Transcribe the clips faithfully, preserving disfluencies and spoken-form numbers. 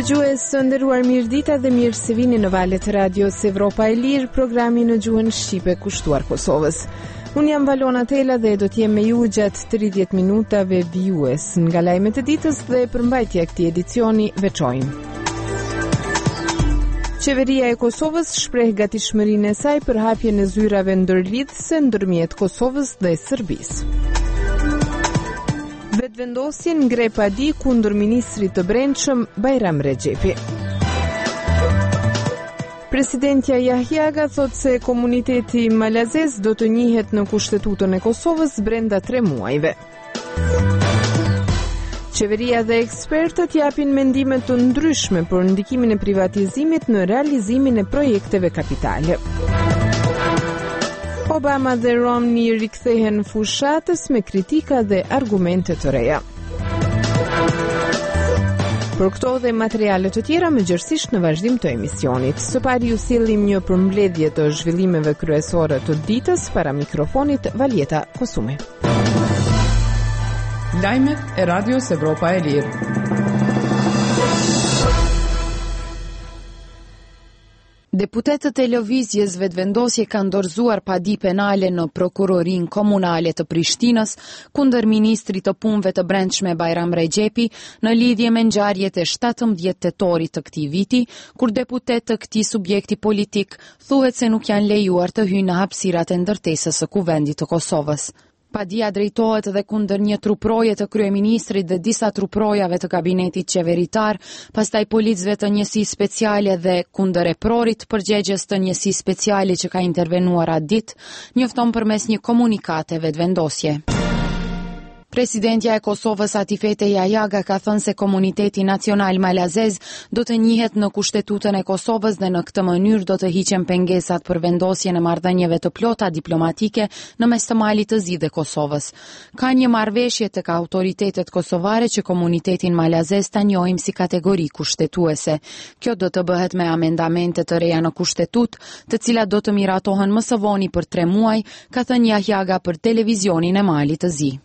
Dëgjues të nderuar, mirëdita dhe mirë se vini në valët e radios Evropa e Lirë, programi në gjuhën shqipe kushtuar Kosovës. Unë jam Valona Tela dhe do t'jem me ju gjatë tridhjetë minutave vijues nga lajmet e ditës dhe përmbajtja këtij edicioni veçojnë. Qeveria e Kosovës shpreh gatishmërinë e saj për hapjen e zyrave ndërlidhëse ndërmjet Kosovës dhe Serbisë. Vetëvendosjen ngre padi kundër ministrit të brendshëm Bajram Rexhepi. Presidentja Jahjaga thot se komuniteti malazez do të njihet në Kushtetutën e Kosovës brenda tre muajve. Qeveria dhe ekspertët japin mendime të ndryshme për ndikimin e privatizimit në realizimin e projekteve kapitale. Obama dhe Romney rikthehen fushatës me kritika dhe argumente të reja. Për këto dhe materiale të tjera më gjërësisht në vazhdim të emisionit. Së pari ju sillim një përmbledhje të zhvillimeve kryesore të ditës para mikrofonit Valjeta Kosumi. Lajmet e Radios Evropa e Lirë. Deputetët e lëvizjes vetëvendosje kanë dorëzuar padi penale në prokurorinë komunale të Prishtinës kundër ministrit të punëve të brendshme Bajram Rexhepi në lidhje me ngjarjet e shtatëmbëdhjetë tetorit të këtij viti, kur deputet të këtij subjekti politik thuhet se nuk janë lejuar të hyjnë në hapësirat e ndërtesës së Kuvendit të Kosovës. Padia drejtohet edhe kundër një truproje të kryeministrit dhe disa truprojave të kabinetit qeveritar, pastaj policëve të njësisë speciale dhe kundër eprorit përgjegjes të njësisë speciale që ka intervenuar atë ditë, njofton përmes një komunikate vetëvendosje. Presidentja e Kosovës Atifete Jahjaga ka thënë se komuniteti nacional malazez do të njihet në Kushtetutën e Kosovës dhe në këtë mënyrë do të hiqen pengesat për vendosjen e marrëdhënieve të plota diplomatike në mes të Malit të Zi dhe Kosovës. Ka një marrëveshje tek autoritetet kosovare që komunitetin malazez ta njohim si kategori kushtetuese. Kjo do të bëhet me amendamente të reja në Kushtetut, të cilat do të miratohen më së voni për tre muaj, ka thënë Jahjaga për televizionin e Malit të Zi.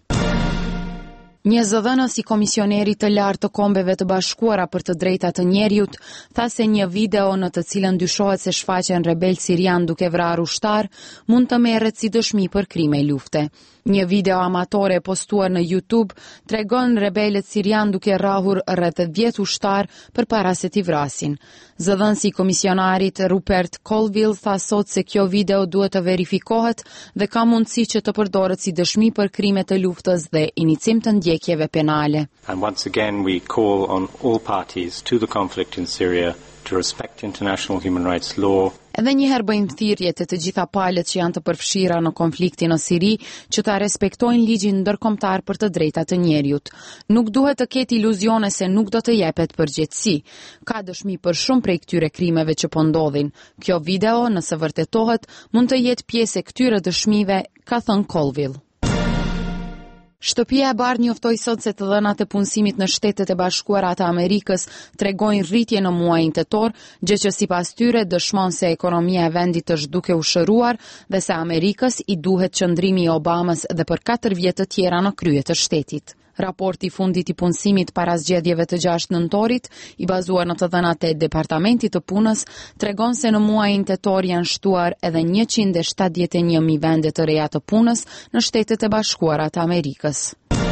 Një zëdhënës i komisionerit të lartë të Kombeve të Bashkuara për të drejtat të njerëzit tha se një video në të cilën dyshohet se shfaqen rebel sirian duke vrarë ushtar mund të merret si dëshmi për krime lufte. Një video amatore postuar në YouTube tregon rebelët sirian duke rrahur rreth dhjetë ushtar përpara se t'i vrasin. Zëdhënësi i komisionarit Rupert Colville tha sot se kjo video duhet të verifikohet dhe ka mundësi që të përdoret si dëshmi për krime të luftës dhe inicim të ndjekjeve penale. And once again we call on all parties to the conflict in Syria to respect international human rights law. Edhe njëherë bëjmë thirrje të të gjitha palët që janë të përfshira në konfliktin në Siri që ta respektojnë ligjin ndërkombëtar për të drejtat të njerëzit. Nuk duhet të ketë iluzione se nuk do të jepet përgjegjësi. Ka dëshmi për shumë prej këtyre krimeve që po ndodhin. Kjo video, nëse vërtetohet, mund të jetë pjesë e këtyre dëshmive, ka thënë Colville. Shtëpia e Bardhë njoftoi sot se të dhënat e punësimit në Shtetet e Bashkuara të Amerikës tregojnë rritje në muajin tetor, gjë që sipas tyre dëshmon se ekonomia e vendit është duke u shëruar dhe se Amerikës i duhet qëndrimi i Obamës dhe për katër vjet të tjera në krye të shtetit. Raporti i fundit i punësimit para zgjedhjeve të gjashtë nëntorit, i bazuar në të dhënat e Departamentit të Punës, tregon se në muajin tetor janë shtuar edhe njëqind e shtatëdhjetë e një mijë vende të reja të punës në Shtetet e Bashkuara të Amerikës.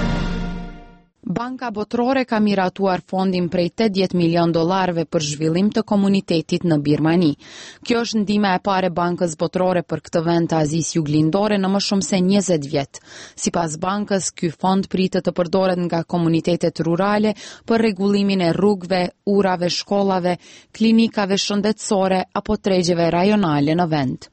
Banka Botërore ka miratuar fondin prej tetëdhjetë milion dollarëve për zhvillim të komunitetit në Birmani. Kjo është ndihma e parë e Bankës Botërore për këtë vend të Azisë Juglindore në më shumë se njëzet vjet. Sipas bankës, ky fond pritet të përdoret nga komunitetet rurale për rregullimin e rrugëve, urave, shkollave, klinikave shëndetësore apo tregjeve rajonale në vend.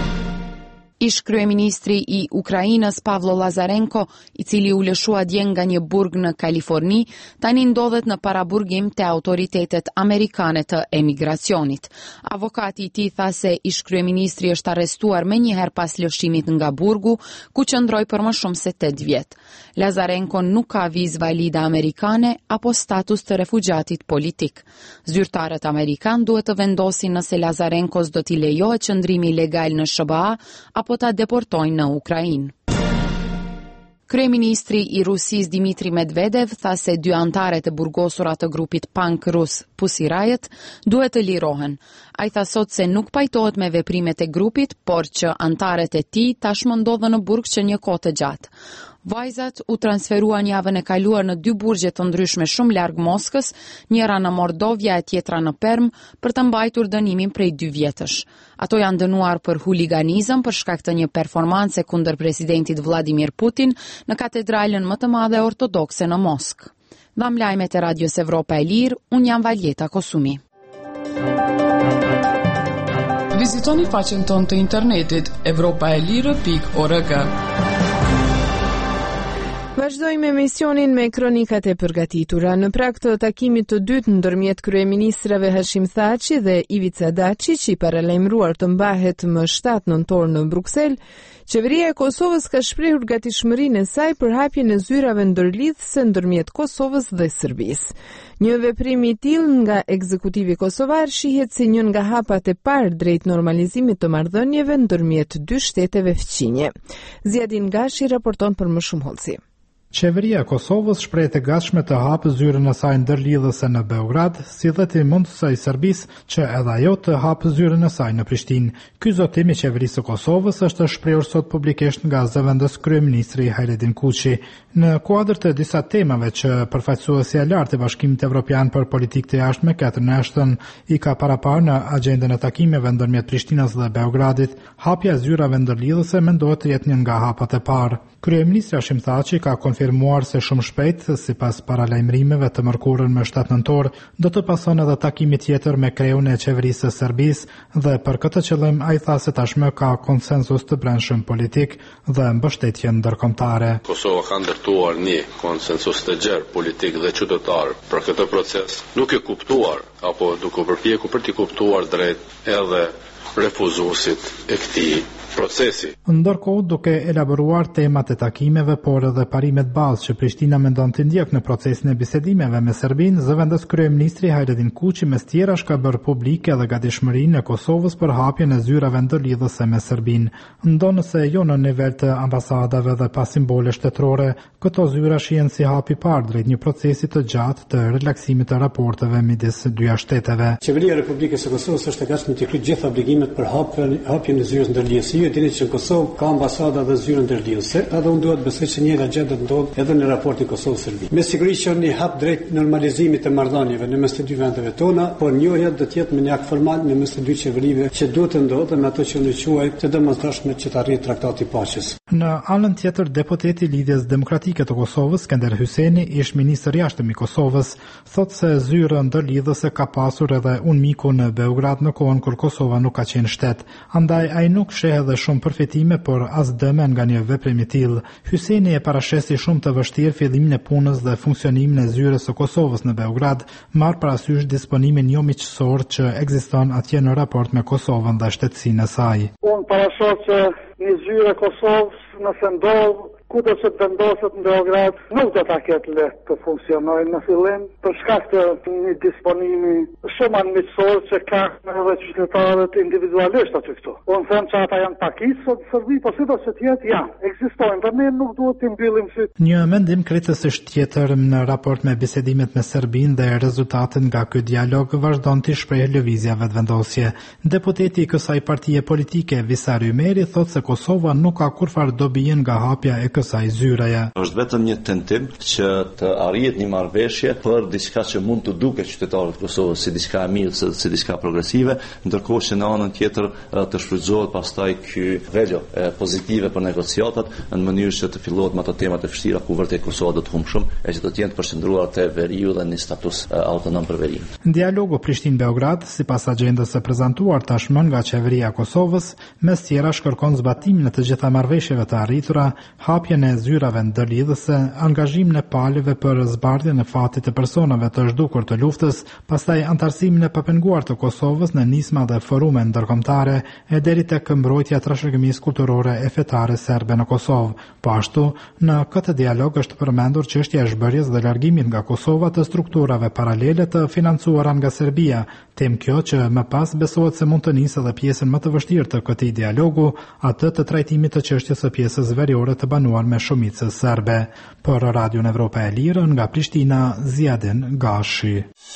Ish kryeministri i Ukrainës Pavlo Lazarenko, i cili u lëshua dje nga një burg në Kaliforni, tani ndodhet në paraburgim te autoritetet amerikane të emigracionit. Avokati i tij tha se ish kryeministri është arrestuar menjëherë pas lëshimit nga burgu, ku qëndroi për më shumë se tetë vjet. Lazarenko nuk ka vizë valide amerikane apo status të refugjatit politik. Zyrtarët amerikan duhet të vendosin nëse Lazarenkos do t'i lejohet qëndrimi legal në S B A apo ta deportojnë në Ukrainë. Kryeministri i Rusisë Dmitri Medvedev tha se dy antarët e burgosura të grupit punk rus Pussy Riot duhet të lirohen. Ai tha sot se nuk pajtohet me veprimet e grupit, por që antarët e tij tashmë ndodhen në burg që një kohë të gjatë. Vajzat u transferuan javën e kaluar në dy burgje të ndryshme shumë larg Moskës, njëra në Mordovja e tjetra në Perm, për të mbajtur dënimin prej dy vjetësh. Ato janë dënuar për huliganizëm për shkak të një performance kundër presidentit Vladimir Putin në katedralen më të madhe ortodokse në Moskë. Dham lajmet e Radios Evropa e Lirë, unë jam Valjeta Kosumi. Vizitoni faqen tonë të internetit evropaelire pikë org. Vazhdojmë me emisionin me kronikat e përgatitura. Në prag të takimit të dytë ndërmjet kryeministrave Hashim Thaçi dhe Ivica Daçi, që i paralajmëruar të mbahet më shtatë nëntor në Bruksel, qeveria e Kosovës ka shprehur gatishmërinë e saj për hapjen e zyrave ndërlidhëse ndërmjet Kosovës dhe Serbisë. Një veprim i tillë nga ekzekutivi kosovar shihet si një nga hapat e parë drejt normalizimit të marrëdhënieve ndërmjet dy shteteve fëqinje. Ziadin Gashi raporton për më shumë hollësi. Qeveria e Kosovës shpreh të gatshme të hapë zyrën e saj ndërlidhëse në Beograd, si dhe të mundësoj Serbisë që edhe ajo të hapë zyrën e saj në Prishtinë. Ky zotim i qeverisë së Kosovës është shprehur sot publikisht nga zëvendës kryeministri Hajredin Kuçi. Në kuadër të disa temave që përfaqësuesja e lartë e Bashkimit Evropian për politikë të jashtme Catherine Ashton i ka paraparë në agjendën e takimeve ndërmjet Prishtinës dhe Beogradit, hapja e zyrave ndërlidhëse mendohet të jetë një nga hapat e parë. Kryeministri Hashim Thaçi ka konfirmuar se shumë shpejt, sipas paralajmërimeve të mërkurën me shtatë nëntor, do të pason edhe takimi tjetër me kreun e qeverisë së Serbisë dhe për këtë qëllim ai tha se tashmë ka konsensus të brendshëm politik dhe mbështetje ndërkombëtare. Kosova ka ndërtuar një konsensus të gjerë politik dhe qytetar për këtë proces, duke kuptuar apo duke përpjekur për të kuptuar drejt edhe refuzuesit e këtij procesi. Ndërkohë, duke elaboruar temat e takimeve, por edhe parimet bazë që Prishtina mendon të ndjek në procesin e bisedimeve me Serbinë, zëvendës kryeministri Hajredin Kuçi mes tjerash ka bërë publike edhe gatishmërinë e Kosovës për hapjen e zyrave ndërlidhëse me Serbinë. Ndonëse jo në nivel të ambasadave dhe pa simbole shtetërore, këto zyra shihen si hapi i parë drejt një procesi të gjatë të relaksimit të raporteve midis dyja shteteve. Qeveria e Republikës së Kosovës është e gatshme të kryejë gjithë obligimet për hapjen hapjen e zyrës ndërlidhëse. Ju dini që Kosovë ka ambasada dhe zyrë ndërlidhëse, edhe unë duhet besoj se një gjë do të ndodhë edhe në raportin Kosovë-Serbi. Me siguri që një hap drejt normalizimit të marrëdhënieve në mes të dy vendeve tona, por njohja do të jetë me një akt formal në mes të dy qeverive që duhet të ndodhë me ato që ne quajmë të domosdoshme që të arrijë traktati i paqes. Në anën tjetër, deputeti i Lidhjes Demokratike të Kosovës, Skender Hyseni, ish ministër i jashtëm i Kosovës, thotë se zyra ndërlidhëse ka pasur edhe unë miku në Beograd në kohën kur Kosova nuk ka qenë shtet. Andaj ai nuk sheh edhe shumë përfitime, por as dëme nga një veprim i tillë. Hyseni e parashesi shumë të vështirë fillimin e punës dhe funksionimin e zyrës së Kosovës në Beograd, marr parasysh disponimin jo miqësor që ekziston atje në raport me Kosovën dhe shtetësinë e saj. Unë parashos që një zyrë e Kosovës nëse ndodh kudo që të vendoset në Beograd, nuk do ta ketë lehtë të funksionojë në fillim, për shkak të një disponimi shumë anëmiqësor që ka edhe qytetarët individualisht aty këtu. Unë them që ata janë pakicë sot në Serbi, po sidos që të jetë janë, ekzistojnë dhe ne nuk duhet t'i mbyllim syt. Një mendim kritikisht tjetër në raport me bisedimet me Serbinë dhe rezultatet nga ky dialog vazhdon të shprehë lëvizja vetëvendosje. Deputeti i kësaj partie politike, Visar Ymeri, thotë se Kosova nuk ka kurfar dobi nga hapja e kësaj zyraje. Është vetëm një tentim që të arrihet një marrëveshje për diçka që mund të duket qytetarëve të Kosovës si diçka e mirë, si diçka progresive, ndërkohë që në anën tjetër të shfrytëzohet pastaj ky velo pozitive për negociatat në mënyrë që të fillohet me ato tema të vështira ku vërtet Kosova do të humbë shumë e që do të jenë të përqendruar te veriu dhe një status autonom për veriun. Dialogu Prishtinë-Beograd, sipas agjendës së prezantuar tashmë nga qeveria e Kosovës, mes tjera shkërkon zbatimin e të gjitha marrëveshjeve të arritura, hapjen e zyrave ndërlidhëse, angazhimin e palëve për zbardhjen e fatit të personave të zhdukur të luftës, pastaj antarësimin e papenguar të Kosovës në nisma dhe forume ndërkombëtare e deri tek mbrojtja e trashëgimisë kulturore e fetare serbe në Kosovë. Po ashtu, në këtë dialog është përmendur çështja e zhbërjes dhe largimit nga Kosova të strukturave paralele të financuara nga Serbia, temë kjo që më pas besohet se mund të nisë edhe pjesën më të vështirë të këtij dialogu, atë të trajtimit të çështjes së pjesës veriore të banuar pranuar me shumicën serbe. Për Radion Evropa e Lirë nga Prishtina, Zjadin Gashi.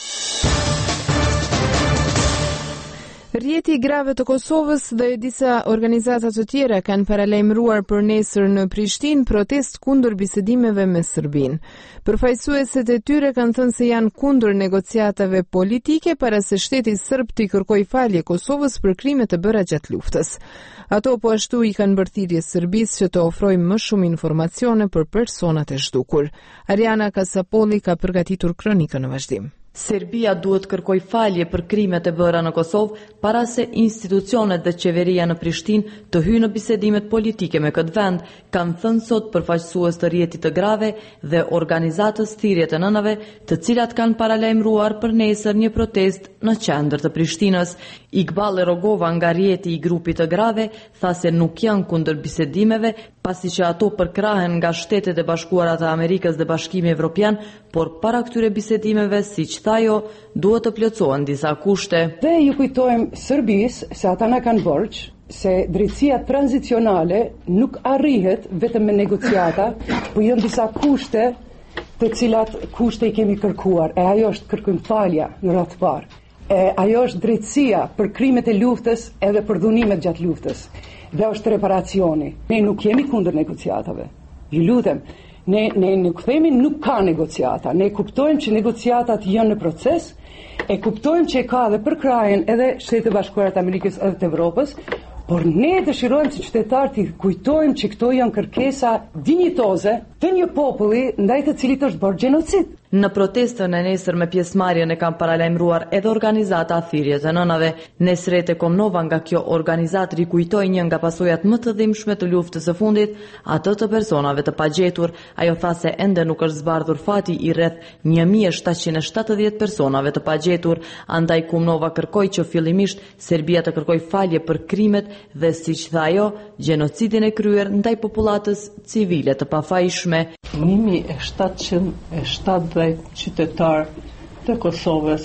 Rjeti i grave të Kosovës dhe disa organizata të tjera kanë paralajmëruar për nesër në Prishtinë protest kundër bisedimeve me Serbinë. Përfaqësuesit e tyre kanë thënë se janë kundër negociatave politike para se shteti serb të kërkojë falje Kosovës për krimet e bëra gjatë luftës. Ato po ashtu i kanë bërthirrje Serbisë që të ofrojë më shumë informacione për personat e zhdukur. Ariana Kasapolli ka përgatitur kronikën në vazhdim. Serbia duhet kërkoj falje për krimet e bëra në Kosovë para se institucionet dhe qeveria në Prishtinë të hyjnë në bisedimet politike me këtë vend, kanë thënë sot përfaqësues të rjetit të grave dhe organizatës Thirrjet e Nënave, të cilat kanë paralajmëruar për nesër një protest në qendër të Prishtinës. Iqbal Rogova nga rjeti i grupit të grave tha se nuk janë kundër bisedimeve, pasi që ato përkrahen nga Shtetet e Bashkuara të Amerikës dhe Bashkimi Evropian, por para këtyre bisedimeve, siç tha ajo, duhet të plotësohen disa kushte. Dhe ju kujtojmë Serbisë se ata na kanë borxh se drejtësia tranzicionale nuk arrihet vetëm me negociata, por janë disa kushte të cilat kushte i kemi kërkuar, e ajo është kërkimfalja në radhë të parë. E ajo është drejtësia për krimet e luftës edhe për dhunimet gjatë luftës. Dhe është reparacioni. Ne nuk jemi kundër negociatave. Ju lutem, ne, ne nuk themi nuk ka negociata. Ne kuptojmë që negociatat janë në proces, e kuptojmë që ka dhe përkrajen edhe Shtetet e Bashkuara të Amerikës edhe të Evropës, por ne dëshirojmë si qytetarë të kujtojmë që këto janë kërkesa dinjitoze të një populli ndaj të cilit është bërë gjenocid. Në protestën e nesër me pjesëmarrjen e kanë paralajmëruar edhe organizata Thirrjet e Nënave. Nesrete Komnova nga kjo organizatë rikujtoi një nga pasojat më të dhimbshme të luftës së fundit, atë të personave të pagjetur. Ajo tha se ende nuk është zbardhur fati i rreth një mijë e shtatëqind e shtatëdhjetë personave të pagjetur, andaj Komnova kërkoi që fillimisht Serbia të kërkojë falje për krimet dhe siç tha ajo, gjenocidin e kryer ndaj popullatës civile të pafajshme. një mijë e shtatëqind e shtatëdhjetë qytetar të Kosovës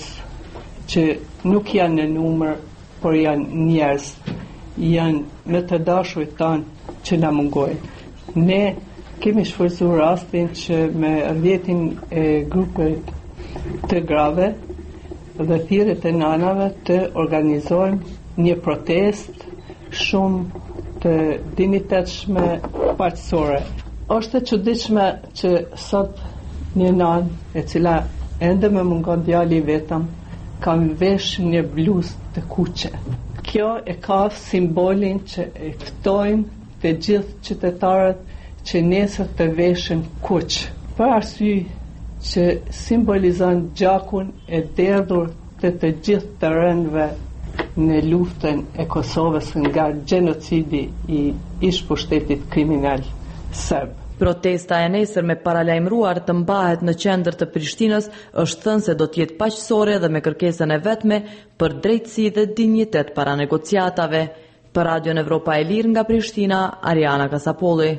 që nuk janë në numër, por janë njerëz, janë me të dashurit tanë që na mungojnë. Ne kemi shfrytzuar rastin që me rjetin e grupeve të grave dhe Thirrjet e Nënave të organizojmë një protest shumë të dinjitetshme paqësore. Është e çuditshme që sot një nanë e cila ende me mungon djali vetëm kam vesh një bluzë të kuqe. Kjo e ka simbolin që e ftojmë të gjithë qytetarët që nesër të veshin kuq, për arsye që simbolizon gjakun e derdhur të të gjithë të rëndëve në luftën e Kosovës nga gjenocidi i ish pushtetit kriminal serb. Protesta e nesër me paralajmëruar të mbahet në qendër të Prishtinës është thënë se do të jetë paqësore dhe me kërkesën e vetme për drejtësi dhe dinjitet para negociatave. Për Radion Evropa e Lirë nga Prishtina, Ariana Kasapolli.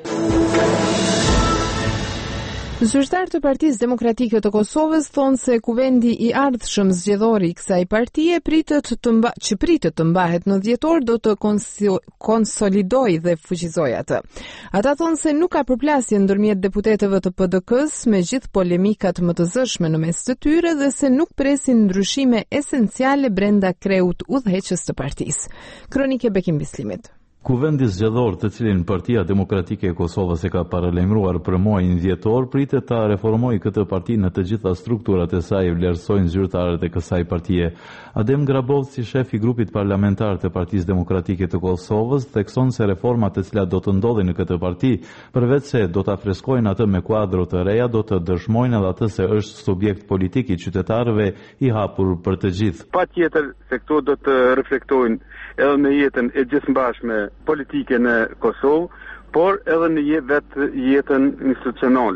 Zyrtar të Partisë Demokratike të Kosovës thonë se kuvendi i ardhshëm zgjedhor i kësaj partie pritet të mba, që pritet të mbahet në dhjetor do të konsolidojë dhe fuqizojë atë. Ata thonë se nuk ka përplasje ndërmjet deputetëve të P D K-s me gjithë polemikat më të zëshme në mes të tyre dhe se nuk presin ndryshime esenciale brenda kreut udhëheqës të partisë. Kronike Bekim Bislimit. Kuvendi zgjedhor të cilin Partia Demokratike e Kosovës e ka paralajmëruar për muajin dhjetor pritet ta reformojë këtë parti në të gjitha strukturat e saj, vlerësojnë zyrtarët e kësaj partie. Adem Grabovci, si shef i grupit parlamentar të Partisë Demokratike të Kosovës, thekson se reformat të cilat do të ndodhin në këtë parti, përveç se do ta freskojnë atë me kuadro të reja, do të dëshmojnë edhe atë se është subjekt politik i qytetarëve i hapur për të gjithë. Patjetër se këto do të reflektojnë edhe në jetën e gjithëmbashme politike në Kosovë, por edhe në vetë jetën institucionale.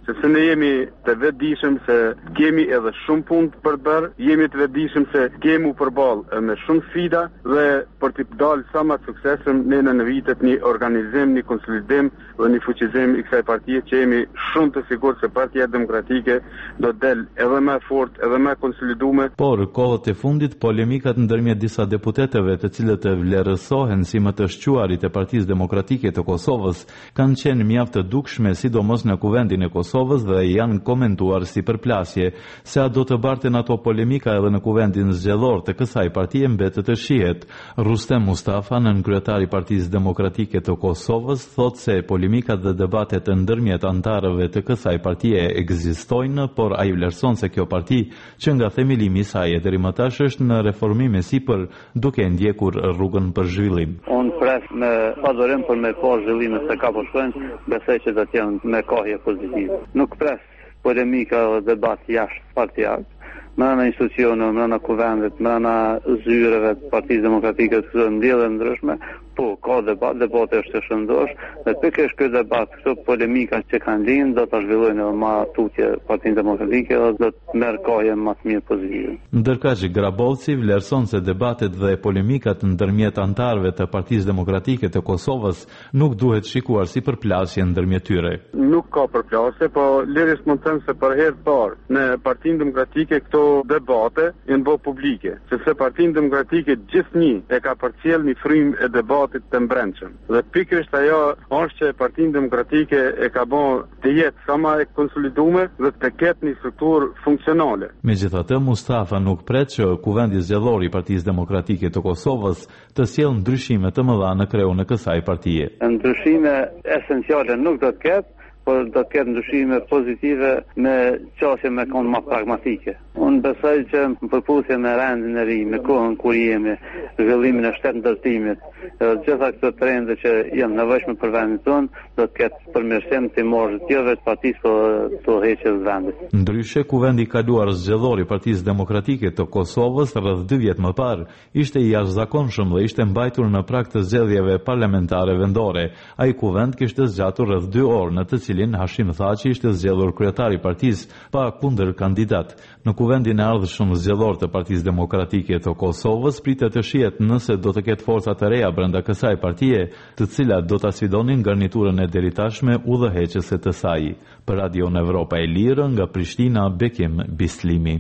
sepse ne jemi të vetëdijshëm se kemi edhe shumë punë për bërë, jemi të vetëdijshëm se kemi u përballë me shumë sfida dhe për të dalë sa më të suksesshëm ne në vitet një organizim, një konsolidim dhe një fuqizim i kësaj partie që jemi shumë të sigurt se Partia Demokratike do të del edhe më fort, edhe më konsoliduar. Por kohët e fundit polemikat ndërmjet disa deputetëve të cilët e vlerësohen si më të shquarit e Partisë Demokratike të Kosovës kanë qenë mjaft të dukshme, sidomos në kuvendin e Kosovës, dhe janë komentuar si përplasje. Se a do të barten ato polemika edhe në kuvendin zgjedhor të kësaj partie mbetet të shihet. Rustem Mustafa, nën kryetari i Partisë Demokratike të Kosovës, thotë se polemikat dhe debatet ndërmjet antarëve të kësaj partie ekzistojnë, por ai vlerëson se kjo parti që nga themelimi i saj deri më tash është në reformime sipër, duke ndjekur rrugën për zhvillim. Unë pres me padorim për me po zhvillimet se ka po shkojnë, besoj që do të jenë me kohje pozitive. Nuk pres polemika dhe debat jashtë partijak, mbrana institucioneve, mbrana kuvendit, mbrana zyreve të Partisë Demokratike të ndjellë ndryshme, po ka debat, debati është të shëndosh, dhe pikërisht ky debat, këto polemika që kanë lind do ta zhvillojnë edhe më tutje Partinë Demokratike dhe do të merr kohje më të mirë pozitive. Ndërkaq Grabovci vlerëson se debatet dhe polemikat ndërmjet antarëve të Partisë Demokratike të Kosovës nuk duhet shikuar si përplasje ndërmjet tyre. Nuk ka përplasje, po lirisht mund të them se për herë të parë në Partinë Demokratike këto debate janë bë publike, sepse Partinë Demokratike gjithnjë e ka përcjell një frymë e debatit të mbrëmshëm. Dhe pikërisht ajo është që Partinë Demokratike e ka bën të jetë sa më e konsoliduar dhe të ketë një strukturë funksionale. Megjithatë, Mustafa nuk pret që kuvendi zgjedhor i Partisë Demokratike të Kosovës të sjellë ndryshime të mëdha në kreun e kësaj partie. Ndryshime esenciale nuk do të ketë, por do të ketë ndryshime pozitive me qasje me kohën më pragmatike. Unë besoj që në përputhje me rendin e ri, me kohën kur jemi, zhvillimin e shtetë ndërtimit, gjitha këto trende që janë nevojshme për vendin tonë, do të ketë përmirësim të morë të tjeve të partisë për të heqjes vendit. Ndryshe, kuvendi i kaluar zgjedhor i Partisë Demokratike të Kosovës rreth dy vjet më parë ishte i jashtëzakonshëm dhe ishte mbajtur në prag të zgjedhjeve parlamentare vendore. Ai kuvend kishte zgjatur rreth dy orë, në të cilin Hashim Thaçi ishte zgjedhur kryetar i partisë pa kundër kandidat. Në kuvendin e ardhshëm zgjedhor të Partisë Demokratike të Kosovës pritet të shihet nëse do të ketë forca të reja brenda kësaj partie, të cilat do ta sfidonin garniturën e deritashme udhëheqëse të saj. Për Radio Evropa e Lirë nga Prishtina, Bekim Bislimi.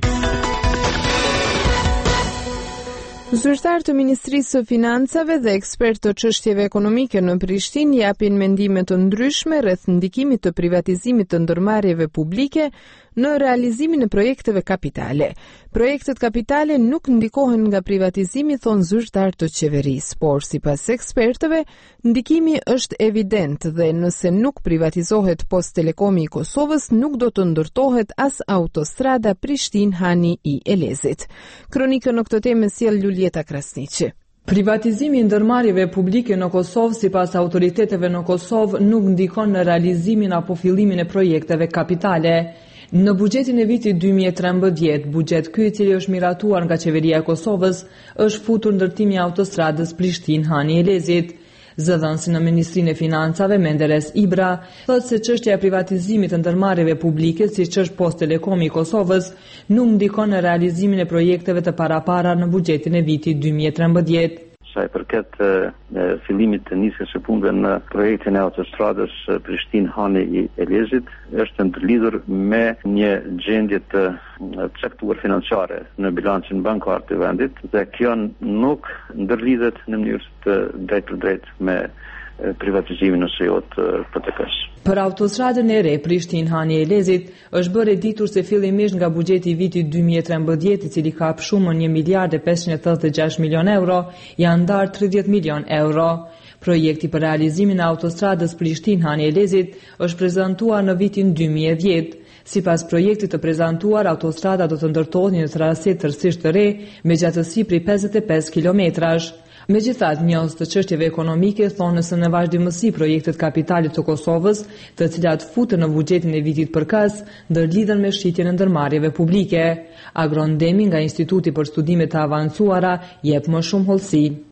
Zyrtar të Ministrisë së Financave dhe ekspert të çështjeve ekonomike në Prishtinë japin mendime të ndryshme rreth ndikimit të privatizimit të ndërmarrjeve publike në realizimin e projekteve kapitale. Projektet kapitale nuk ndikohen nga privatizimi, thon zyrtar të qeverisë, por sipas ekspertëve, ndikimi është evident dhe nëse nuk privatizohet Post Telekomi i Kosovës, nuk do të ndërtohet as autostrada Prishtinë-Hani i Elezit. Kronikën në këtë temë sjell Julieta Krasniqi. Privatizimi i ndërmarrjeve publike në Kosovë sipas autoriteteve në Kosovë nuk ndikon në realizimin apo fillimin e projekteve kapitale. Në buxhetin e vitit dy mijë e trembëdhjetë, buxhet ky i cili është miratuar nga qeveria e Kosovës, është futur ndërtimi i autostradës Prishtinë-Hani Elezit. Zëdhënësi në Ministrinë e Financave, Menderes Ibra, thotë se çështja e privatizimit të ndërmarrjeve publike, siç është Post Telekomi i Kosovës, nuk ndikon në realizimin e projekteve të parapara në buxhetin e vitit dy mijë e trembëdhjetë. Sa i përket fillimit të nisjes së punëve në projektin e autostradës Prishtinë-Hani i Elezit, është ndërlidhur me një gjendje të caktuar financiare në bilancin bankar të vendit dhe kjo nuk ndërlidhet në mënyrë të drejtë për drejtë me privatizimin ose jo të P T K-s. Për autostradën e re Prishtinë-Hani Elezit është bërë e ditur se fillimisht nga buxheti i vitit dy mijë e trembëdhjetë, i cili ka hapshumën një miliard e pesëqind e tetëdhjetë e gjashtë milion euro, janë ndarë tridhjetë milion euro. Projekti për realizimin e autostradës Prishtinë-Hani Elezit është prezantuar në vitin dy mijë e dhjetë. Sipas projektit të prezantuar, autostrada do të ndërtohet në një trase tërësisht të re me gjatësi prej pesëdhjetë e pesë kilometrash. Megjithatë, njohës të çështjeve ekonomike thonë se në vazhdimësi projektet kapitale të Kosovës, të cilat futen në buxhetin e vitit përkas, ndërlidhen me shitjen e ndërmarrjeve publike. Agrondemi nga Instituti për Studime të Avancuara jep më shumë hollësi.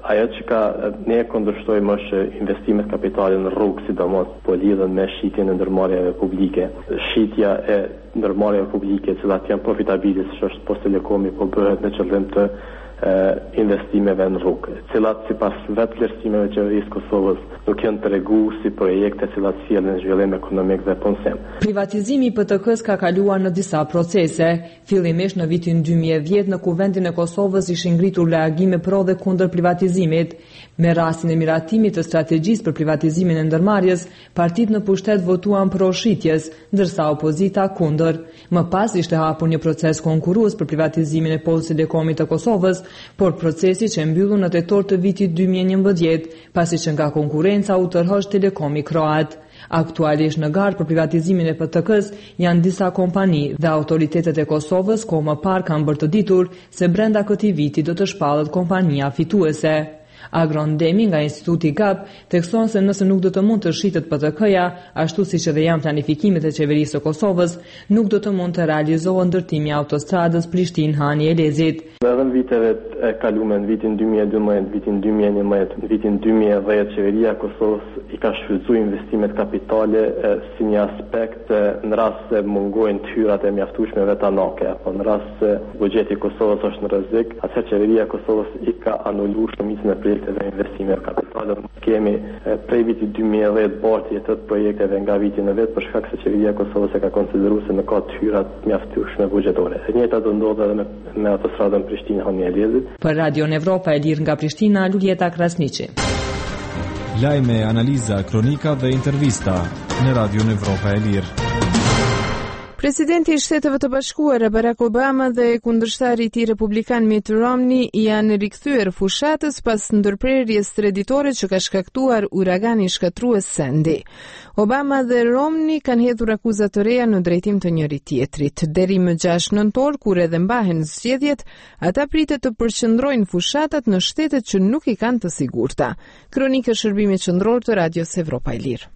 Ajo që ka ne kundërshtojmë është investimet kapitale në rrugë, sidomos po lidhen me shitjen e ndërmarrjeve publike. Shitja e ndërmarrjeve publike, të cilat janë profitabile, siç është Post Telekomi, po bëhet në qëllim të investimeve në rrugë, cilat sipas vetë vlerësimeve të qeverisë Kosovës nuk janë treguar si projekte cilat sjellin zhvillim ekonomik dhe punësim. Privatizimi i P T K-s ka kaluar në disa procese. Fillimisht në vitin dy mijë e dhjetë në Kuvendin e Kosovës ishin ngritur reagime pro dhe kundër privatizimit. Me rastin e miratimit të strategjisë për privatizimin e ndërmarrjes, partitë në pushtet votuan pro shitjes, ndërsa opozita kundër. Më pas ishte hapur një proces konkurrues për privatizimin e Post Telekomit të Kosovës, por procesi që mbyllu në tetor të vitit dy mijë e njëmbëdhjetë, pasi që nga konkurenca u tërhoq Telekomi Kroat. Aktualisht në garë për privatizimin e P T K-s janë disa kompani dhe autoritetet e Kosovës ko më parë kanë bërë të ditur se brenda këtij viti do të shpallet kompania fituese. Agrondemi nga Instituti G A P thekson se nëse nuk do të mund të shitet P T K-ja, ashtu siç edhe janë planifikimet e qeverisë së Kosovës, nuk do të mund të realizohet ndërtimi i autostradës Prishtinë-Hani Elezit. Edhe në viteve e kaluara, në vitin dy mijë e dymbëdhjetë, vitin dy mijë e njëmbëdhjetë, në vitin dy mijë e dhjetë, qeveria e Kosovës i ka shfrytzuar investimet kapitale e, si një aspekt e, në rast se mungojnë tyrat e mjaftueshme vetanake, apo në rast se buxheti i Kosovës është në rrezik, atëherë qeveria e Kosovës i ka anuluar shumicën e projekteve investime kapitale. Kemi e, prej vitit dy mijë e dhjetë bartje të projekteve nga viti në vet për shkak se qeveria e Kosovës e ka konsideruar se nuk ka tyrat mjaftueshme buxhetore. E njëjta do ndodhë edhe me, me autostradën Prishtinë-Hani Elezit. Për Radio Evropa e lirë nga Prishtina, Luljeta Krasniqi. Lajme, analiza, kronika dhe intervista në Radio Evropa e lirë. Presidenti i Shteteve të Bashkuara Barack Obama dhe kundërshtari i tij republikan Mitt Romney janë rikthyer fushatës pas ndërprerjes treditore që ka shkaktuar uragani shkatrues Sandy. Obama dhe Romney kanë hedhur akuza të reja në drejtim të njëri tjetrit. Deri më gjashtë nëntor, kur edhe mbahen zgjedhjet, ata pritet të përqendrojnë fushatat në shtetet që nuk i kanë të sigurta. Kronika e Shërbimit Qendror të Radios Evropa e Lirë.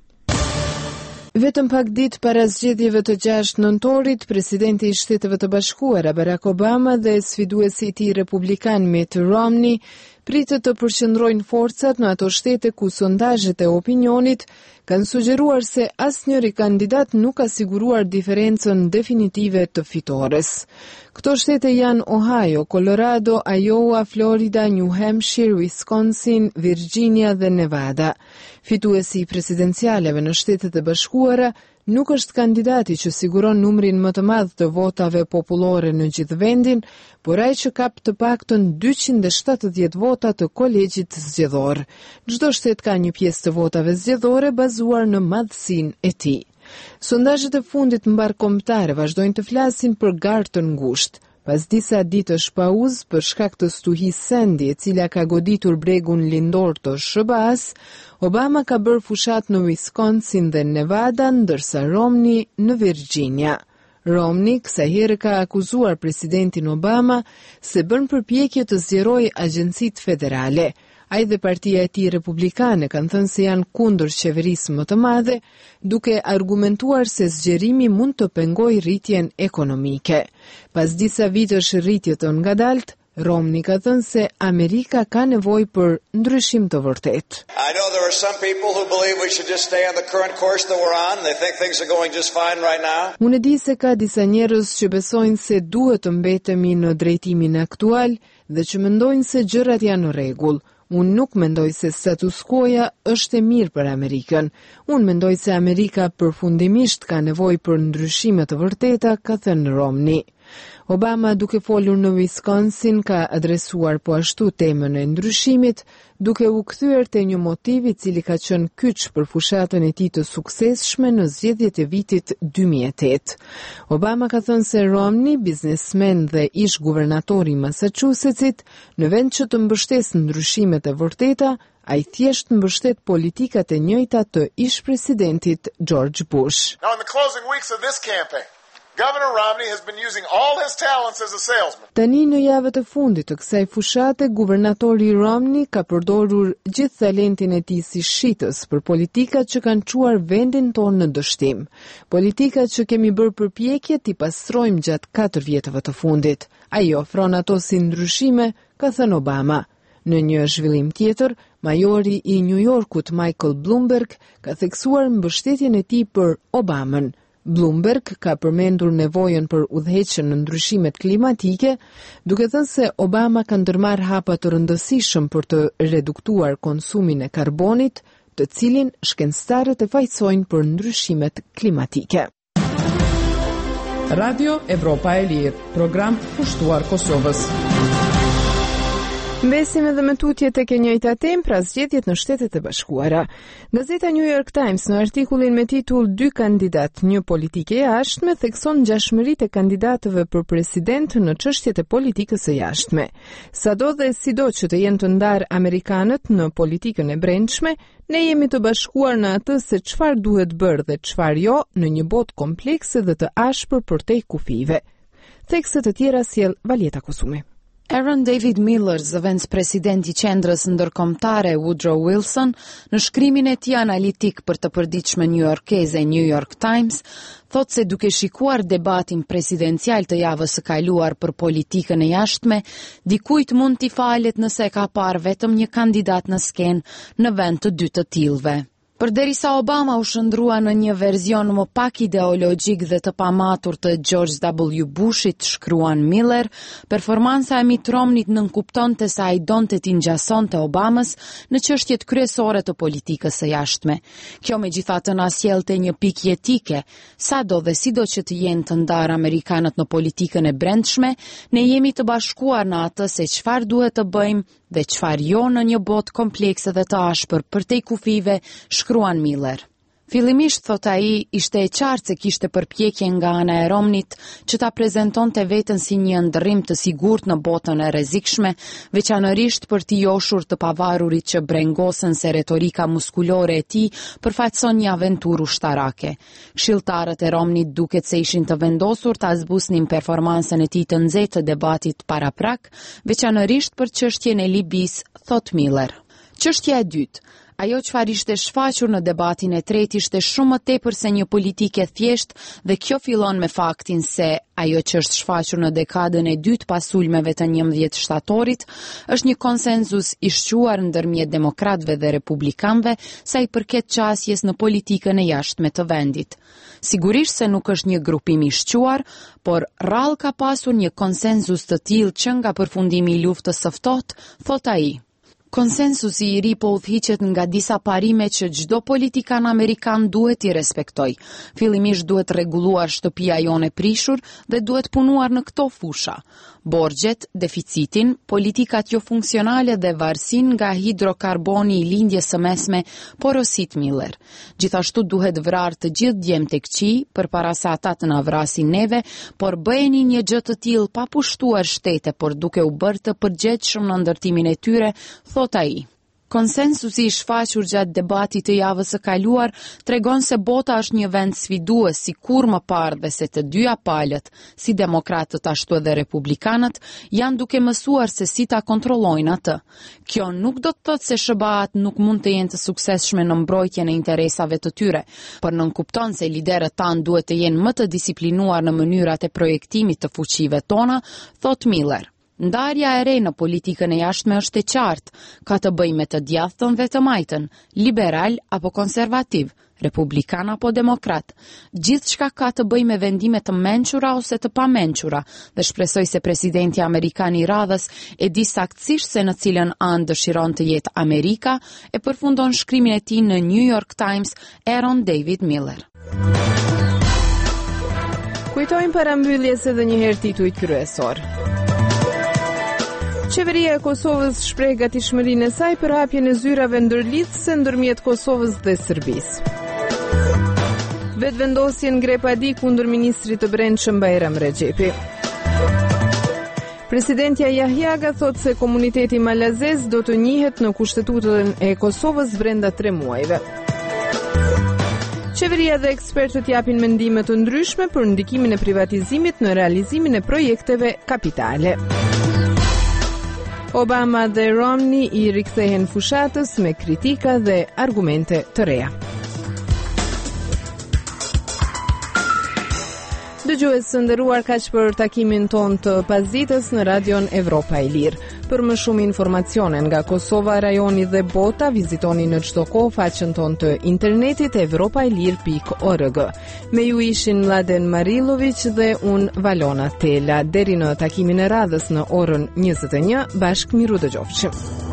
Vetëm pak ditë para zgjedhjeve të gjashtë nëntorit, presidenti i Shteteve të Bashkuara Barack Obama dhe sfiduesi i tij republikan Mitt Romney pritet të përqendrojnë forcat në ato shtete ku sondazhet e opinionit kanë sugjeruar se asnjëri kandidat nuk ka siguruar diferencën definitive të fitores. Këto shtete janë Ohio, Colorado, Iowa, Florida, New Hampshire, Wisconsin, Virginia dhe Nevada. Fituesi i presidencialeve në Shtetet e Bashkuara nuk është kandidati që siguron numrin më të madh të votave popullore në gjithë vendin, por ai që kap të paktën dyqind e shtatëdhjetë vota të kolegjit zgjedhor. Çdo shtet ka një pjesë të votave zgjedhore bazuar në madhësinë e tij. Sondazhet e fundit mbarkombëtare vazhdojnë të flasin për garë të ngushtë. Pas disa ditësh pauzë për shkak të stuhisë Sandy, e cila ka goditur bregun lindor të S B A-s, Obama ka bërë fushat në Wisconsin dhe Nevada, ndërsa Romney në Virginia. Romney kësaj herë ka akuzuar presidentin Obama se bën përpjekje të zgjerojë agjencitë federale. Ai dhe partia e tij republikane kanë thënë se janë kundër qeverisë më të madhe, duke argumentuar se zgjerimi mund të pengojë rritjen ekonomike. Pas disa vitesh rritje të ngadalt, Romney ka thënë se Amerika ka nevojë për ndryshim të vërtetë. I know there are some people who believe we should just stay on the current course that we're on. They think things are going just fine right now. Unë di se ka disa njerëz që besojnë se duhet të mbetemi në drejtimin aktual dhe që mendojnë se gjërat janë në rregull. Unë nuk mendoj se status quo-ja është e mirë për Amerikën. Unë mendoj se Amerika përfundimisht ka nevojë për ndryshime të vërteta, ka thënë Romney. Obama, duke folur në Wisconsin, ka adresuar po ashtu temën e ndryshimit, duke u kthyer te një motiv i cili ka qenë kyç për fushatën e tij të suksesshme në zgjedhjet e vitit dy mijë e tetë. Obama ka thënë se Romney, biznesmen dhe ish guvernator i Massachusettsit, në vend që të mbështesë ndryshimet e vërteta, ai thjesht mbështet politikat e njëjta të ish presidentit George Bush. Now in the closing weeks of this campaign, Governor Romney has been using all his talents as a salesman. Tani në javët e fundit të kësaj fushate, guvernatori Romney ka përdorur gjithë talentin e tij si shitës për politikat që kanë çuar vendin tonë në dështim. Politikat që kemi bërë përpjekje t'i pastrojmë gjatë katër vjetëve të fundit. Ai ofron ato si ndryshime, ka thënë Obama. Në një zhvillim tjetër, majori i New Yorkut Michael Bloomberg ka theksuar mbështetjen e tij për Obamën. Bloomberg ka përmendur nevojën për udhëheqjen në ndryshimet klimatike, duke thënë se Obama ka ndërmarrë hapa të rëndësishëm për të reduktuar konsumin e karbonit, të cilin shkencëtarët e fajsojnë për ndryshimet klimatike. Radio Evropa e Lirë, program pushtuar Kosovës. Mbesim edhe me tutje tek e njëjta temë, pra zgjedhjet në Shtetet e Bashkuara. Gazeta New York Times në artikullin me titull dy kandidat, një politike e jashtme, thekson ngjashmëritë e kandidatëve për president në çështjet e politikës së jashtme. Sado dhe sido që të jenë të ndarë amerikanët në politikën e brendshme, ne jemi të bashkuar në atë se çfarë duhet bërë dhe çfarë jo në një botë komplekse dhe të ashpër përtej kufive. Tekste të tjera sjell Valjeta Kusumi. Aaron David Miller, zëvendës president i qendrës ndërkombëtare Woodrow Wilson, në shkrimin e tij analitik për të përditshme newyorkeze New York Times, thot se duke shikuar debatin presidencial të javës së kaluar për politikën e jashtme, dikujt mund t'i falet nëse ka parë vetëm një kandidat në skenë në vend të dy të tillëve. Përderisa Obama u shndrua në një verzion më pak ideologjik dhe të pamatur të George W. Bushit, shkruan Miller, performansa e Mitt Romneyt nënkuptonte se ai donte t'i ngjasonte Obamës në çështjet kryesore të politikës së jashtme. Kjo megjithatë na sjellte një pikë etike, sado dhe sido që të jenë të ndarë amerikanët në politikën e brendshme, ne jemi të bashkuar në atë se çfarë duhet të bëjmë dhe çfarë jo në një botë komplekse dhe të ashpër përtej kufive, shkruan Miller. Fillimisht, thot ai, ishte e qartë se kishte përpjekje nga ana e Romneyt që ta prezantonte veten si një ndërrim të sigurt në botën e rrezikshme, veçanërisht për t'i joshur të pavarurit që brengosen se retorika muskulore e tij përfaqëson një aventurë ushtarake. Këshilltarët e Romneyt duket se ishin të vendosur ta zbusnin performansën e tij të nxehtë të debatit paraprak, veçanërisht për çështjen e Libisë, thot Miller. Çështja e dytë. Ajo çfarë ishte shfaqur në debatin e tretë ishte shumë më tepër se një politike thjesht dhe kjo fillon me faktin se ajo që është shfaqur në dekadën e dytë pas sulmeve të njëmbëdhjetë shtatorit është një konsenzus i shquar ndërmjet demokratëve dhe republikanëve sa i përket qasjes në politikën e jashtme të vendit. Sigurisht se nuk është një grupim i shquar, por rrallë ka pasur një konsenzus të tillë që nga përfundimi i luftës së ftohtë, thot ai. Konsensusi i ri po udhëhiqet nga disa parime që çdo politikan amerikan duhet i respektoj. Fillimisht duhet rregulluar shtëpia jone prishur dhe duhet punuar në këto fusha. Borxhet, deficitin, politikat jo funksionale dhe varësin nga hidrokarboni i lindjes së mesme, porosit Miller. Gjithashtu duhet vrarë të gjithë djemt e këqij, përpara se ata të na vrasin neve, por bëheni një gjë të tillë pa pushtuar shtete, por duke u bërë të përgjegjshëm në ndërtimin e tyre, thot ai. Konsensusi i shfaqur gjatë debatit të javës së kaluar tregon se bota është një vend sfidues si kur më parë dhe se të dyja palët, si demokratët ashtu edhe republikanët, janë duke mësuar se si ta kontrollojnë atë. Kjo nuk do të thotë se S B A-t nuk mund të jenë të suksesshme në mbrojtjen e interesave të tyre, por nënkupton se liderët tanë duhet të jenë më të disiplinuar në mënyrat e projektimit të fuqive tona, thot Miller. Ndarja e re në politikën e jashtme është e qartë, ka të bëjë me të djathtën dhe të majtën, liberal apo konservativ, republikan apo demokrat. Gjithçka ka të bëjë me vendime të mençura ose të pamençura dhe shpresoj se presidenti amerikan i radhës e di saktësisht se në cilën anë dëshiron të jetë Amerika, e përfundon shkrimin e tij në New York Times Aaron David Miller. Kujtojmë parambyljes edhe një herë titujt kryesor. Qeveria e Kosovës shpreh gatishmërinë e saj për hapjen e zyrave ndërlidhëse ndërmjet Kosovës dhe Serbisë. Vetvendosje ngre padi kundër ministrit të brendshëm Bajram Rexhepi. Presidentja Jahjaga thot se komuniteti malazez do të njihet në kushtetutën e Kosovës brenda tre muajve. Qeveria dhe ekspertët japin mendime të ndryshme për ndikimin e privatizimit në realizimin e projekteve kapitale. Obama dhe Romney i rikthehen fushatës me kritika dhe argumente të reja. Dëgjues të nderuar, kaq për takimin ton të pasdites në Radion Evropa e Lirë. Për më shumë informacione nga Kosova, rajoni dhe bota, vizitoni në çdo kohë faqen tonë të internetit evropailir pikë org. Me ju ishin Mladen Marilović dhe unë Valona Tela. Deri në takimin e radhës në orën njëzet e një, bashkë miru dëgjofshim.